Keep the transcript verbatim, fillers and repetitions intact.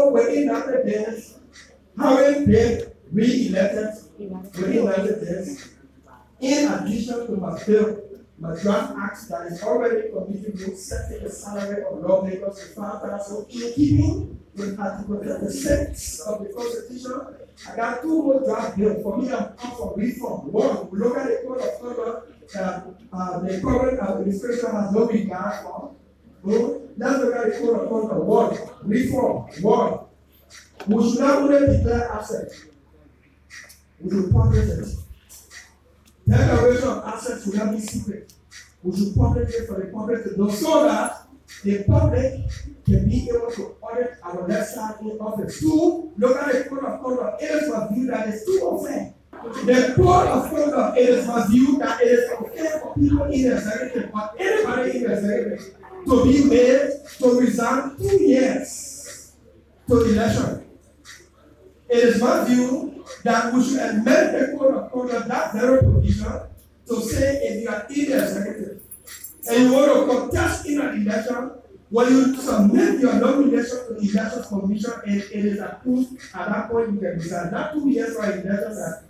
also within ninety days, having been re-elected within ninety days, in addition to my bill, my draft act that is already committing to setting the salary of lawmakers to five thousand in keeping with Article thirty-six of the Constitution. I got two more draft bills. For me, I'm up for reform. One, we look at the code of conduct that uh, the current administration has no regard for. So, let's look at the code of conduct. One, reform. One, we should not only declare assets, we should publish it. Declaration of assets will not be secret. We should publish it for the public to know so that the public can be able to audit our legislative office. Two, look at the code of conduct. It is my view that it's too unfair. The code of conduct, it is my view that it is unfair for people in the executive, or anybody in the executive, to be made to resign two years to election. It is my view that we should amend the code of conduct, that very provision, to say if you are in the executive and you want to contest in an election, when you submit your nomination to the election commission and it is approved, at that point you can decide. Not two years for elections are